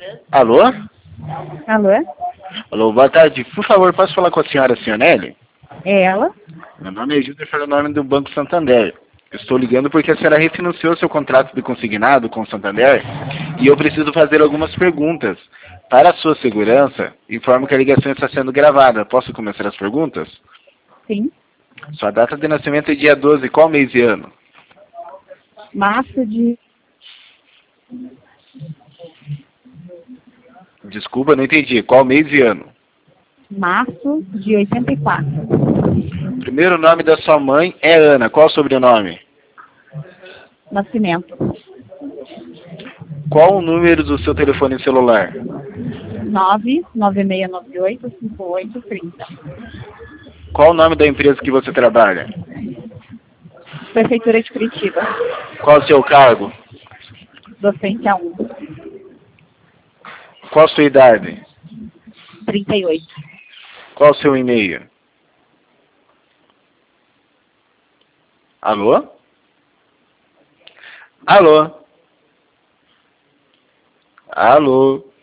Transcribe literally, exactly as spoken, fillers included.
Alô? Alô? Alô, boa tarde. Por favor, posso falar com a senhora Cionelli? É ela? Meu nome é Gilder Fernando do Banco Santander. Estou ligando porque a senhora refinanciou seu contrato de consignado com o Santander e eu preciso fazer algumas perguntas. Para a sua segurança, informo que a ligação está sendo gravada. Posso começar as perguntas? Sim. Sua data de nascimento é dia doze, qual mês e ano? Março de... Desculpa, não entendi. Qual mês e ano? Março de oitenta e quatro. Primeiro nome da sua mãe é Ana. Qual o sobrenome? Nascimento. Qual o número do seu telefone celular? nove nove seis nove oito cinco oito três zero. Qual o nome da empresa que você trabalha? Prefeitura de Curitiba. Qual o seu cargo? Docente A um. Qual a sua idade? trinta e oito. Qual o seu e-mail? Alô? Alô? Alô?